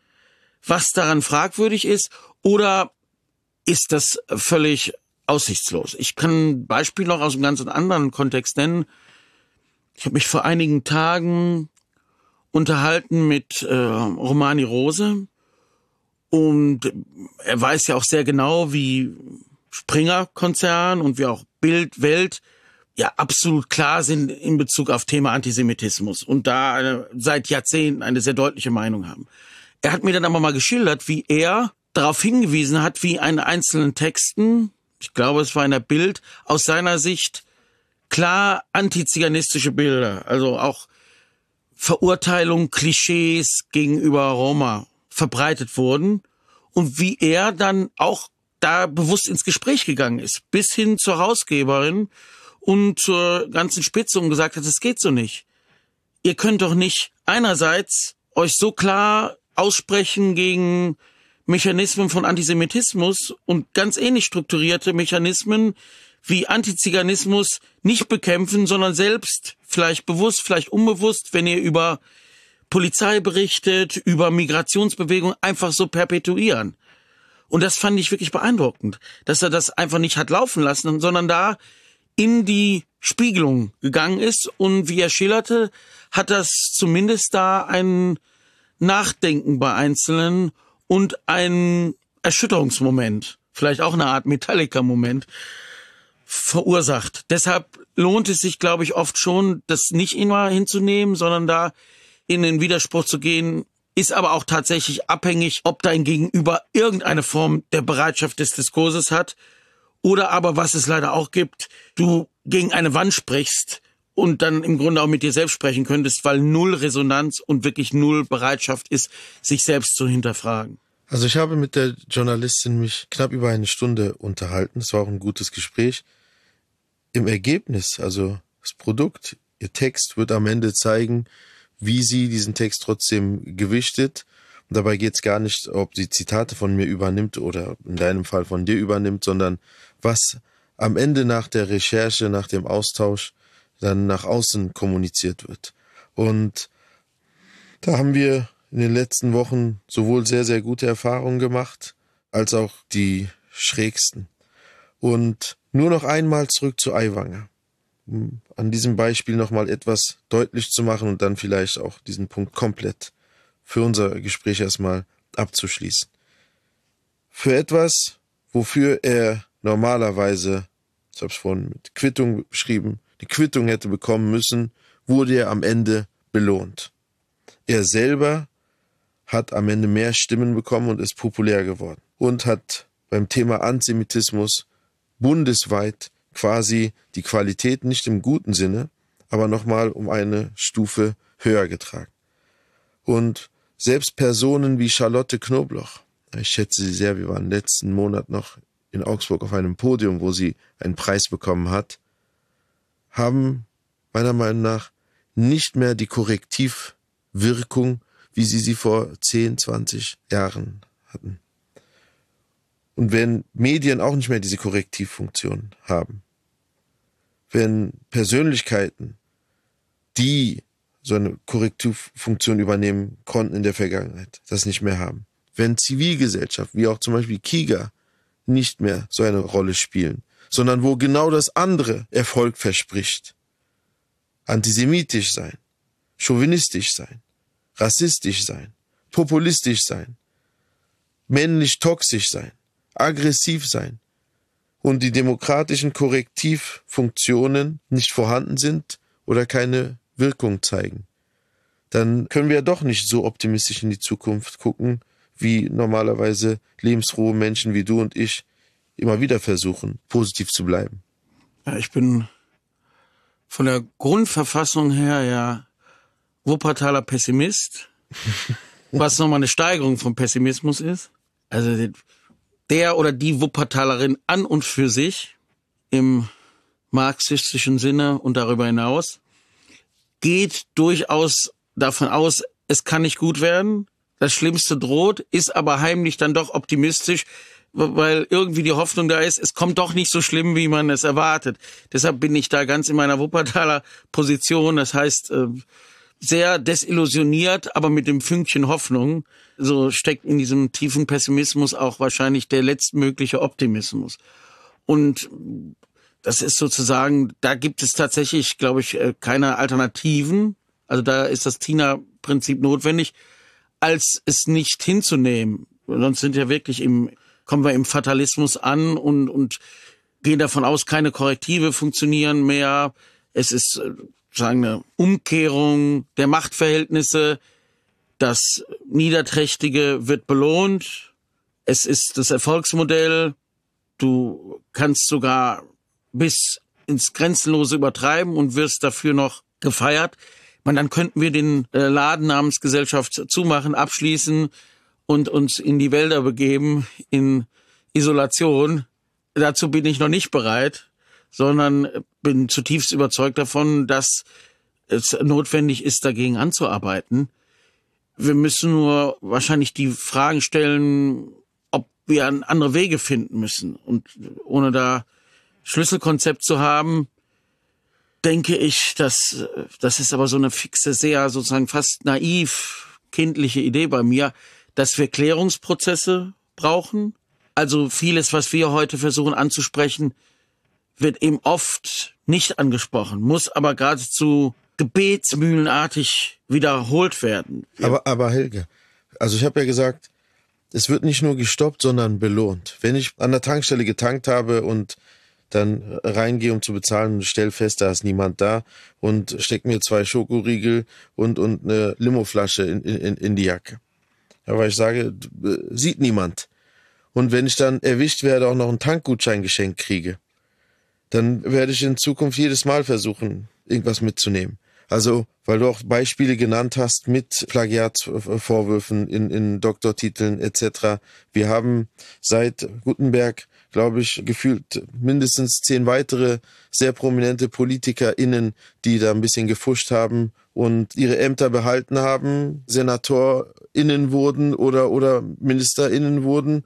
was daran fragwürdig ist, oder ist das völlig aussichtslos? Ich kann ein Beispiel noch aus einem ganz anderen Kontext nennen. Ich habe mich vor einigen Tagen unterhalten mit äh, Romani Rose und er weiß ja auch sehr genau, wie Springer-Konzern und wie auch Bild, Welt ja absolut klar sind in Bezug auf Thema Antisemitismus und da eine, seit Jahrzehnten eine sehr deutliche Meinung haben. Er hat mir dann aber mal geschildert, wie er darauf hingewiesen hat, wie in einzelnen Texten, ich glaube, es war in der Bild, aus seiner Sicht klar antiziganistische Bilder, also auch Verurteilung, Klischees gegenüber Roma verbreitet wurden und wie er dann auch da bewusst ins Gespräch gegangen ist, bis hin zur Herausgeberin und zur ganzen Spitze und gesagt hat, es geht so nicht. Ihr könnt doch nicht einerseits euch so klar aussprechen gegen Mechanismen von Antisemitismus und ganz ähnlich strukturierte Mechanismen wie Antiziganismus nicht bekämpfen, sondern selbst, vielleicht bewusst, vielleicht unbewusst, wenn ihr über Polizei berichtet, über Migrationsbewegungen, einfach so perpetuieren. Und das fand ich wirklich beeindruckend, dass er das einfach nicht hat laufen lassen, sondern da in die Spiegelung gegangen ist und wie er schilderte, hat das zumindest da ein Nachdenken bei Einzelnen und ein Erschütterungsmoment, vielleicht auch eine Art Metallica-Moment, verursacht. Deshalb lohnt es sich, glaube ich, oft schon, das nicht immer hinzunehmen, sondern da in den Widerspruch zu gehen, ist aber auch tatsächlich abhängig, ob dein Gegenüber irgendeine Form der Bereitschaft des Diskurses hat oder aber, was es leider auch gibt, du gegen eine Wand sprichst und dann im Grunde auch mit dir selbst sprechen könntest, weil null Resonanz und wirklich null Bereitschaft ist, sich selbst zu hinterfragen. Also ich habe mit der Journalistin mich knapp über eine Stunde unterhalten. Es war auch ein gutes Gespräch. Im Ergebnis, also das Produkt, ihr Text wird am Ende zeigen, wie sie diesen Text trotzdem gewichtet. Und dabei geht es gar nicht, ob sie Zitate von mir übernimmt oder in deinem Fall von dir übernimmt, sondern was am Ende nach der Recherche, nach dem Austausch dann nach außen kommuniziert wird. Und da haben wir in den letzten Wochen sowohl sehr, sehr gute Erfahrungen gemacht, als auch die schrägsten. Und nur noch einmal zurück zu Aiwanger, um an diesem Beispiel nochmal etwas deutlich zu machen und dann vielleicht auch diesen Punkt komplett für unser Gespräch erstmal abzuschließen. Für etwas, wofür er normalerweise, ich habe es vorhin mit Quittung beschrieben, die Quittung hätte bekommen müssen, wurde er am Ende belohnt. Er selber hat am Ende mehr Stimmen bekommen und ist populär geworden und hat beim Thema Antisemitismus bundesweit quasi die Qualität nicht im guten Sinne, aber nochmal um eine Stufe höher getragen. Und selbst Personen wie Charlotte Knobloch, ich schätze sie sehr, wir waren letzten Monat noch in Augsburg auf einem Podium, wo sie einen Preis bekommen hat, haben meiner Meinung nach nicht mehr die Korrektivwirkung, wie sie sie vor zehn, zwanzig Jahren hatten. Und wenn Medien auch nicht mehr diese Korrektivfunktion haben, wenn Persönlichkeiten, die so eine Korrektivfunktion übernehmen konnten in der Vergangenheit, das nicht mehr haben, wenn Zivilgesellschaft, wie auch zum Beispiel KIGA, nicht mehr so eine Rolle spielen, sondern wo genau das andere Erfolg verspricht, antisemitisch sein, chauvinistisch sein, rassistisch sein, populistisch sein, männlich toxisch sein, aggressiv sein und die demokratischen Korrektivfunktionen nicht vorhanden sind oder keine Wirkung zeigen, dann können wir ja doch nicht so optimistisch in die Zukunft gucken, wie normalerweise lebensfrohe Menschen wie du und ich immer wieder versuchen, positiv zu bleiben. Ja, ich bin von der Grundverfassung her ja Wuppertaler Pessimist, was nochmal eine Steigerung vom Pessimismus ist. Also der oder die Wuppertalerin an und für sich im marxistischen Sinne und darüber hinaus geht durchaus davon aus, es kann nicht gut werden, das Schlimmste droht, ist aber heimlich dann doch optimistisch, weil irgendwie die Hoffnung da ist, es kommt doch nicht so schlimm, wie man es erwartet. Deshalb bin ich da ganz in meiner Wuppertaler Position, das heißt sehr desillusioniert, aber mit dem Fünkchen Hoffnung. So steckt in diesem tiefen Pessimismus auch wahrscheinlich der letztmögliche Optimismus. Und das ist sozusagen, da gibt es tatsächlich, glaube ich, keine Alternativen. Also da ist das Tina-Prinzip notwendig, als es nicht hinzunehmen. Sonst sind ja wirklich im, kommen wir im Fatalismus an und, und gehen davon aus, keine Korrektive funktionieren mehr. Es ist sagen eine Umkehrung der Machtverhältnisse. Das Niederträchtige wird belohnt. Es ist das Erfolgsmodell. Du kannst sogar bis ins Grenzenlose übertreiben und wirst dafür noch gefeiert. Man, dann könnten wir den Laden namens Gesellschaft zumachen, abschließen und uns in die Wälder begeben, in Isolation. Dazu bin ich noch nicht bereit, sondern bin zutiefst überzeugt davon, dass es notwendig ist, dagegen anzuarbeiten. Wir müssen nur wahrscheinlich die Fragen stellen, ob wir andere Wege finden müssen. Und ohne da Schlüsselkonzept zu haben, denke ich, dass das ist aber so eine fixe, sehr sozusagen fast naiv kindliche Idee bei mir, dass wir Klärungsprozesse brauchen. Also vieles, was wir heute versuchen anzusprechen, wird eben oft nicht angesprochen, muss aber geradezu gebetsmühlenartig wiederholt werden. Aber, aber Helge, also ich habe ja gesagt, es wird nicht nur gestoppt, sondern belohnt. Wenn ich an der Tankstelle getankt habe und dann reingehe, um zu bezahlen und stelle fest, da ist niemand da und stecke mir zwei Schokoriegel und, und eine Limoflasche in, in, in die Jacke. Ja, weil ich sage, sieht niemand. Und wenn ich dann erwischt werde, auch noch einen Tankgutschein geschenkt kriege, dann werde ich in Zukunft jedes Mal versuchen, irgendwas mitzunehmen. Also, weil du auch Beispiele genannt hast mit Plagiatsvorwürfen in, in Doktortiteln et cetera. Wir haben seit Gutenberg, glaube ich, gefühlt mindestens zehn weitere sehr prominente PolitikerInnen, die da ein bisschen gefuscht haben und ihre Ämter behalten haben, SenatorInnen wurden oder, oder MinisterInnen wurden.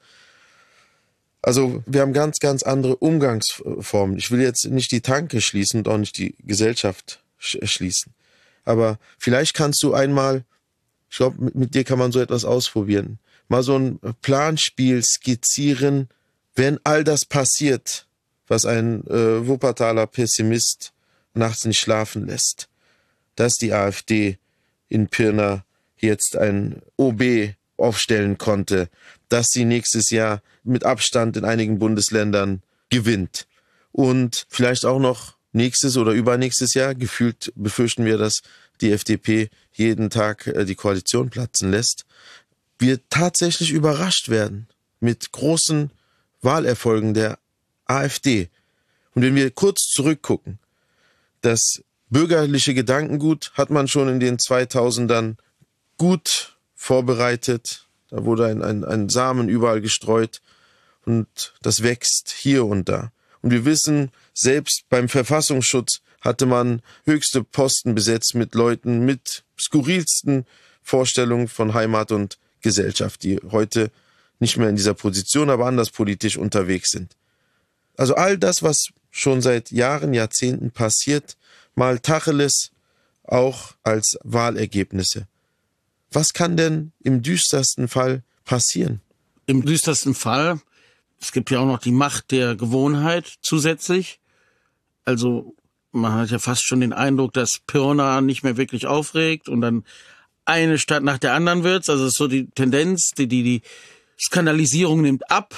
Also wir haben ganz, ganz andere Umgangsformen. Ich will jetzt nicht die Tanke schließen und auch nicht die Gesellschaft schließen. Aber vielleicht kannst du einmal, ich glaube, mit, mit dir kann man so etwas ausprobieren, mal so ein Planspiel skizzieren, wenn all das passiert, was ein äh, Wuppertaler Pessimist nachts nicht schlafen lässt, dass die AfD in Pirna jetzt ein O B aufstellen konnte, dass sie nächstes Jahr mit Abstand in einigen Bundesländern gewinnt und vielleicht auch noch nächstes oder übernächstes Jahr, gefühlt befürchten wir, dass die F D P jeden Tag die Koalition platzen lässt, wir tatsächlich überrascht werden mit großen Wahlerfolgen der AfD. Und wenn wir kurz zurückgucken, das bürgerliche Gedankengut hat man schon in den zweitausendern gut vorbereitet. Da wurde ein, ein, ein Samen überall gestreut und das wächst hier und da. Und wir wissen, selbst beim Verfassungsschutz hatte man höchste Posten besetzt mit Leuten mit skurrilsten Vorstellungen von Heimat und Gesellschaft, die heute nicht mehr in dieser Position, aber anders politisch unterwegs sind. Also all das, was schon seit Jahren, Jahrzehnten passiert, mal Tacheles auch als Wahlergebnisse. Was kann denn im düstersten Fall passieren? Im düstersten Fall, es gibt ja auch noch die Macht der Gewohnheit zusätzlich. Also man hat ja fast schon den Eindruck, dass Pirna nicht mehr wirklich aufregt und dann eine Stadt nach der anderen wird. Also es ist so die Tendenz, die, die, die Skandalisierung nimmt ab.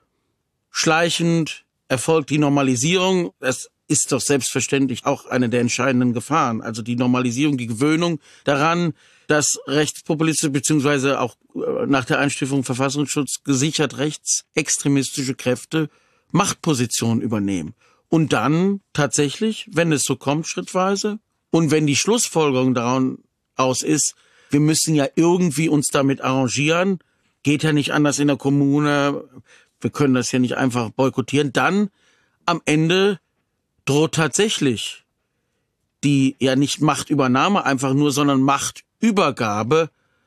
Schleichend erfolgt die Normalisierung. Das ist doch selbstverständlich auch eine der entscheidenden Gefahren. Also die Normalisierung, die Gewöhnung daran, dass rechtspopulistische beziehungsweise auch nach der Einstufung Verfassungsschutz gesichert rechtsextremistische Kräfte Machtpositionen übernehmen. Und dann tatsächlich, wenn es so kommt, schrittweise, und wenn die Schlussfolgerung daraus ist, wir müssen ja irgendwie uns damit arrangieren, geht ja nicht anders in der Kommune, wir können das ja nicht einfach boykottieren, dann am Ende droht tatsächlich die ja nicht Machtübernahme einfach nur, sondern Machtübergabe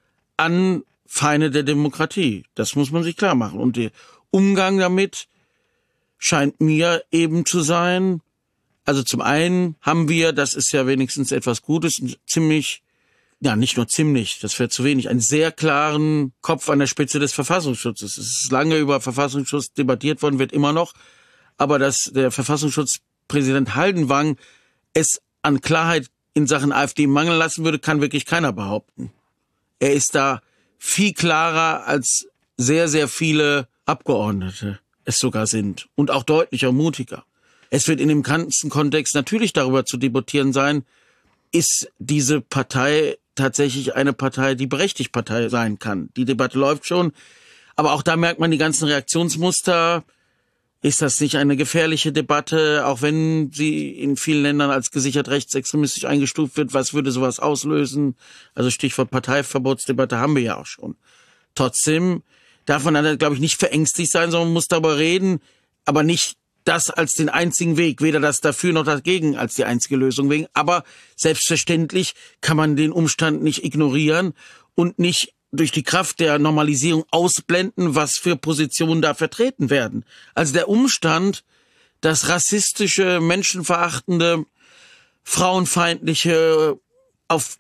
an Feinde der Demokratie. Das muss man sich klar machen. Und der Umgang damit scheint mir eben zu sein, also zum einen haben wir, das ist ja wenigstens etwas Gutes, ziemlich, ja nicht nur ziemlich, das wäre zu wenig, einen sehr klaren Kopf an der Spitze des Verfassungsschutzes. Es ist lange über Verfassungsschutz debattiert worden, wird immer noch, aber dass der Verfassungsschutzpräsident Haldenwang es an Klarheit in Sachen AfD mangeln lassen würde, kann wirklich keiner behaupten. Er ist da viel klarer als sehr, sehr viele Abgeordnete es sogar sind und auch deutlicher, mutiger. Es wird in dem ganzen Kontext natürlich darüber zu debattieren sein, ist diese Partei tatsächlich eine Partei, die berechtigt Partei sein kann. Die Debatte läuft schon, aber auch da merkt man die ganzen Reaktionsmuster. Ist das nicht eine gefährliche Debatte, auch wenn sie in vielen Ländern als gesichert rechtsextremistisch eingestuft wird? Was würde sowas auslösen? Also Stichwort Parteiverbotsdebatte haben wir ja auch schon. Trotzdem darf man dann, glaube ich, nicht verängstigt sein, sondern man muss darüber reden, aber nicht das als den einzigen Weg, weder das dafür noch dagegen als die einzige Lösung wegen. Aber selbstverständlich kann man den Umstand nicht ignorieren und nicht durch die Kraft der Normalisierung ausblenden, was für Positionen da vertreten werden. Also der Umstand, dass rassistische, menschenverachtende, frauenfeindliche, auf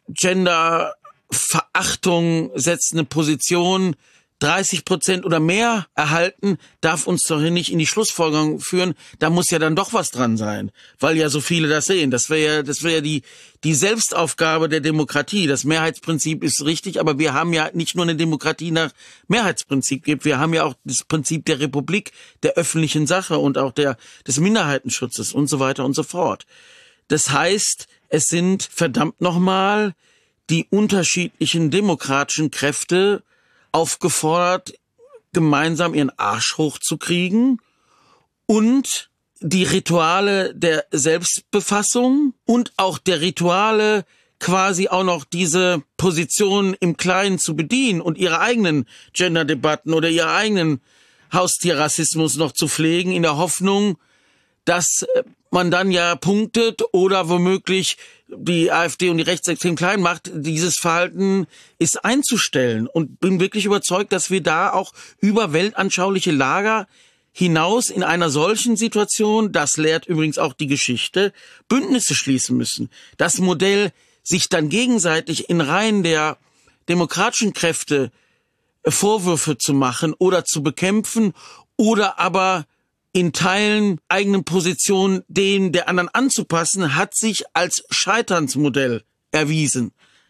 Genderverachtung setzende Positionen dreißig Prozent oder mehr erhalten, darf uns doch nicht in die Schlussfolgerung führen, da muss ja dann doch was dran sein, weil ja so viele das sehen. Das wäre ja, das wäre ja die, die Selbstaufgabe der Demokratie. Das Mehrheitsprinzip ist richtig, aber wir haben ja nicht nur eine Demokratie nach Mehrheitsprinzip gibt, wir haben ja auch das Prinzip der Republik, der öffentlichen Sache und auch der, des Minderheitenschutzes und so weiter und so fort. Das heißt, es sind verdammt nochmal die unterschiedlichen demokratischen Kräfte aufgefordert, gemeinsam ihren Arsch hochzukriegen und die Rituale der Selbstbefassung und auch der Rituale, quasi auch noch diese Position im Kleinen zu bedienen und ihre eigenen Gender-Debatten oder ihre eigenen Haustierrassismus noch zu pflegen, in der Hoffnung, dass man dann ja punktet oder womöglich die AfD und die Rechtsextremen klein macht. Dieses Verhalten ist einzustellen und bin wirklich überzeugt, dass wir da auch über weltanschauliche Lager hinaus in einer solchen Situation, das lehrt übrigens auch die Geschichte, Bündnisse schließen müssen. Das Modell, sich dann gegenseitig in Reihen der demokratischen Kräfte Vorwürfe zu machen oder zu bekämpfen oder aber in Teilen eigenen Positionen denen der anderen anzupassen, hat sich als Scheiternsmodell erwiesen.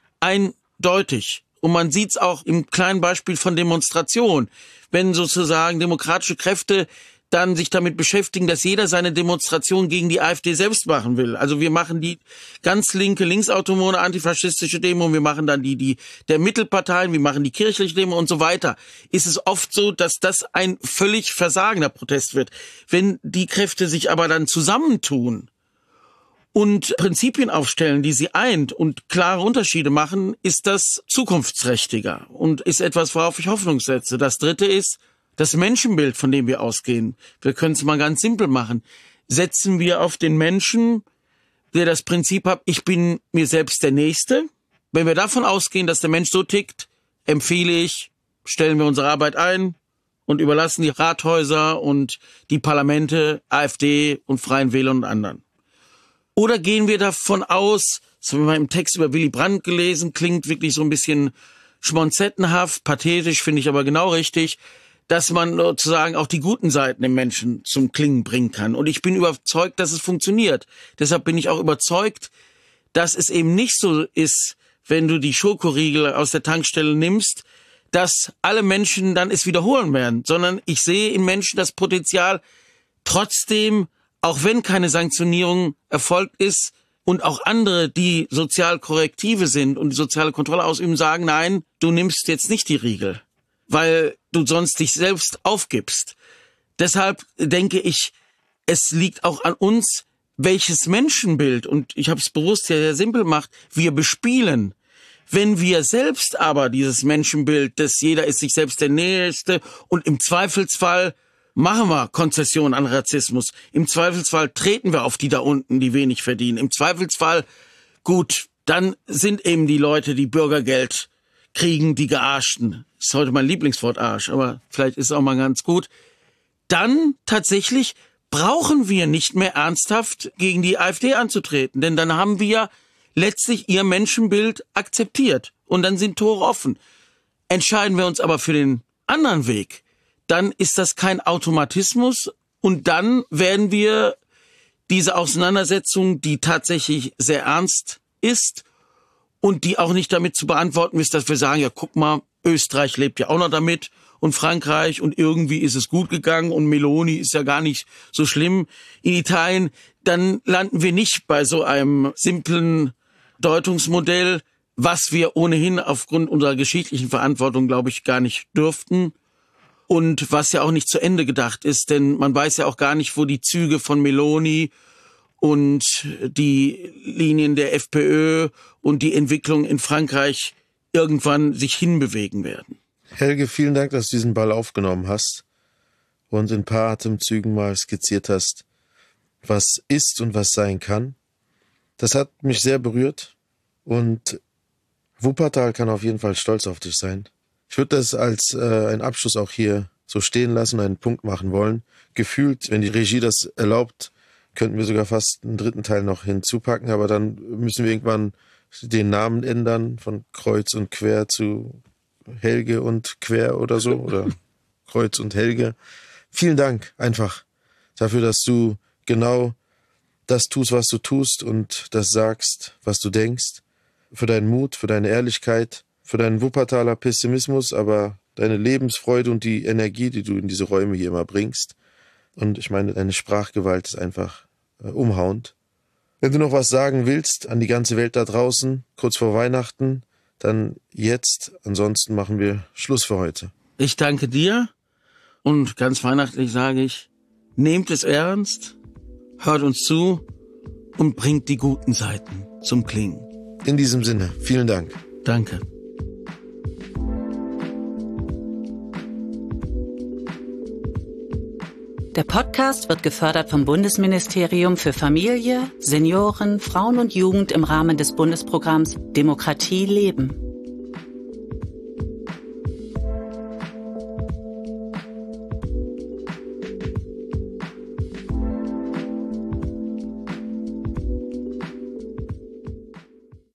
Eindeutig. Und man sieht es auch im kleinen Beispiel von Demonstrationen. Wenn sozusagen demokratische Kräfte dann sich damit beschäftigen, dass jeder seine Demonstration gegen die AfD selbst machen will. Also wir machen die ganz linke, linksautonome, antifaschistische Demo, wir machen dann die, die der Mittelparteien, wir machen die kirchliche Demo und so weiter. Ist es oft so, dass das ein völlig versagender Protest wird. Wenn die Kräfte sich aber dann zusammentun und Prinzipien aufstellen, die sie eint und klare Unterschiede machen, ist das zukunftsträchtiger und ist etwas, worauf ich Hoffnung setze. Das Dritte ist das Menschenbild, von dem wir ausgehen. Wir können es mal ganz simpel machen. Setzen wir auf den Menschen, der das Prinzip hat, ich bin mir selbst der Nächste. Wenn wir davon ausgehen, dass der Mensch so tickt, empfehle ich, stellen wir unsere Arbeit ein und überlassen die Rathäuser und die Parlamente AfD und Freien Wählern und anderen. Oder gehen wir davon aus, das haben wir mal im Text über Willy Brandt gelesen, klingt wirklich so ein bisschen schmonzettenhaft, pathetisch, finde ich aber genau richtig, dass man sozusagen auch die guten Seiten im Menschen zum Klingen bringen kann. Und ich bin überzeugt, dass es funktioniert. Deshalb bin ich auch überzeugt, dass es eben nicht so ist, wenn du die Schokoriegel aus der Tankstelle nimmst, dass alle Menschen dann es wiederholen werden, sondern ich sehe in Menschen das Potenzial, trotzdem, auch wenn keine Sanktionierung erfolgt ist und auch andere, die sozial Korrektive sind und die soziale Kontrolle ausüben, sagen, nein, du nimmst jetzt nicht die Riegel, weil du sonst dich selbst aufgibst. Deshalb denke ich, es liegt auch an uns, welches Menschenbild, und ich habe es bewusst ja sehr simpel gemacht, wir bespielen. Wenn wir selbst aber dieses Menschenbild, dass jeder ist sich selbst der Nächste und im Zweifelsfall machen wir Konzession an Rassismus, im Zweifelsfall treten wir auf die da unten, die wenig verdienen, im Zweifelsfall, gut, dann sind eben die Leute, die Bürgergeld kriegen, die Gearschten. Ist heute mein Lieblingswort Arsch, aber vielleicht ist es auch mal ganz gut. Dann tatsächlich brauchen wir nicht mehr ernsthaft gegen die AfD anzutreten, denn dann haben wir letztlich ihr Menschenbild akzeptiert und dann sind Tore offen. Entscheiden wir uns aber für den anderen Weg, dann ist das kein Automatismus und dann werden wir diese Auseinandersetzung, die tatsächlich sehr ernst ist und die auch nicht damit zu beantworten ist, dass wir sagen, ja guck mal, Österreich lebt ja auch noch damit und Frankreich und irgendwie ist es gut gegangen und Meloni ist ja gar nicht so schlimm in Italien, dann landen wir nicht bei so einem simplen Deutungsmodell, was wir ohnehin aufgrund unserer geschichtlichen Verantwortung, glaube ich, gar nicht dürften und was ja auch nicht zu Ende gedacht ist, denn man weiß ja auch gar nicht, wo die Züge von Meloni und die Linien der FPÖ und die Entwicklung in Frankreich irgendwann sich hinbewegen werden. Helge, vielen Dank, dass du diesen Ball aufgenommen hast und in ein paar Atemzügen mal skizziert hast, was ist und was sein kann. Das hat mich sehr berührt und Wuppertal kann auf jeden Fall stolz auf dich sein. Ich würde das als äh, einen Abschluss auch hier so stehen lassen, einen Punkt machen wollen. Gefühlt, wenn die Regie das erlaubt, könnten wir sogar fast einen dritten Teil noch hinzupacken, aber dann müssen wir irgendwann den Namen ändern von Kreuz und Quer zu Helge und Quer oder so oder Kreuz und Helge. Vielen Dank einfach dafür, dass du genau das tust, was du tust und das sagst, was du denkst. Für deinen Mut, für deine Ehrlichkeit, für deinen Wuppertaler Pessimismus, aber deine Lebensfreude und die Energie, die du in diese Räume hier immer bringst. Und ich meine, deine Sprachgewalt ist einfach äh, umhauend. Wenn du noch was sagen willst an die ganze Welt da draußen, kurz vor Weihnachten, dann jetzt. Ansonsten machen wir Schluss für heute. Ich danke dir und ganz weihnachtlich sage ich, nehmt es ernst, hört uns zu und bringt die guten Seiten zum Klingen. In diesem Sinne, vielen Dank. Danke. Der Podcast wird gefördert vom Bundesministerium für Familie, Senioren, Frauen und Jugend im Rahmen des Bundesprogramms Demokratie leben.